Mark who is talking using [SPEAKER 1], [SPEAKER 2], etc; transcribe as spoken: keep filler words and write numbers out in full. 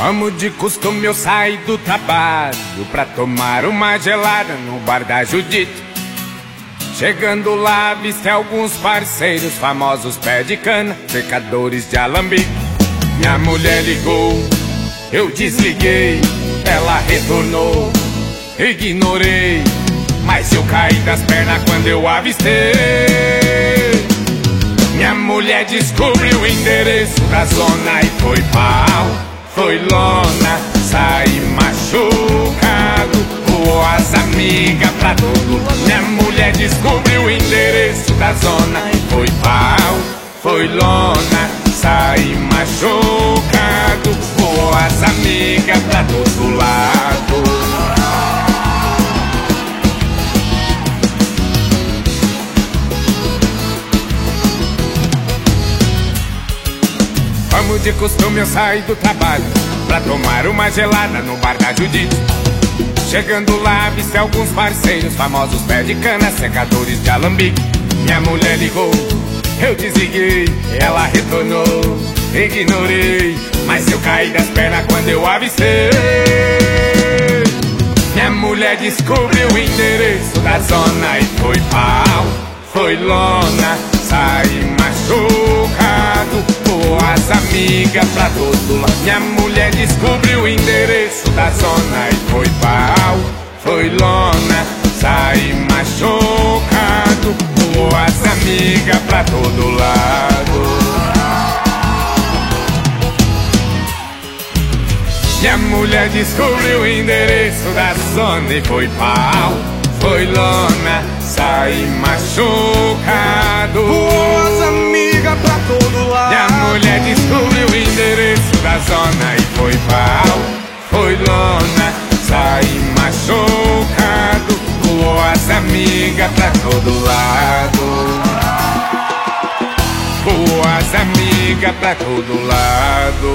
[SPEAKER 1] Como de costume eu saí do trabalho pra tomar uma gelada no bar da Judite. Chegando lá, avistei alguns parceiros famosos, pé de cana, secadores de alambique. Minha mulher ligou, eu desliguei, ela retornou, ignorei, mas eu caí das pernas quando eu avistei. Minha mulher descobriu o endereço da zona e foi pau, foi lona, saí machucado, voou as amigas pra todo. Minha mulher descobriu o endereço da zona e foi pau, foi lona, saí machucado, voou as amigas pra todo lado. Como de costume eu saí do trabalho pra tomar uma gelada no bar da Judite. Chegando lá, avistei alguns parceiros famosos, pé de cana, secadores de alambique. Minha mulher ligou, eu desliguei, ela retornou, ignorei, mas eu caí das pernas quando eu avistei. Minha mulher descobriu o endereço da zona e foi pau, foi lona, saí machucado, voou as amigas pra todo lado. Minha mulher descobriu o endereço da zona e foi pau, foi lona, saí machucado, voou as amigas pra todo lado. Minha mulher descobriu o endereço da zona e foi pau, foi lona, saí machucado,
[SPEAKER 2] voou as amigas pra todo lado.
[SPEAKER 1] Minha mulher descobriu o endereço da zona e foi pau, foi lona, saí machucado, voou as amigas pra todo lado, voou as amigas pra todo lado.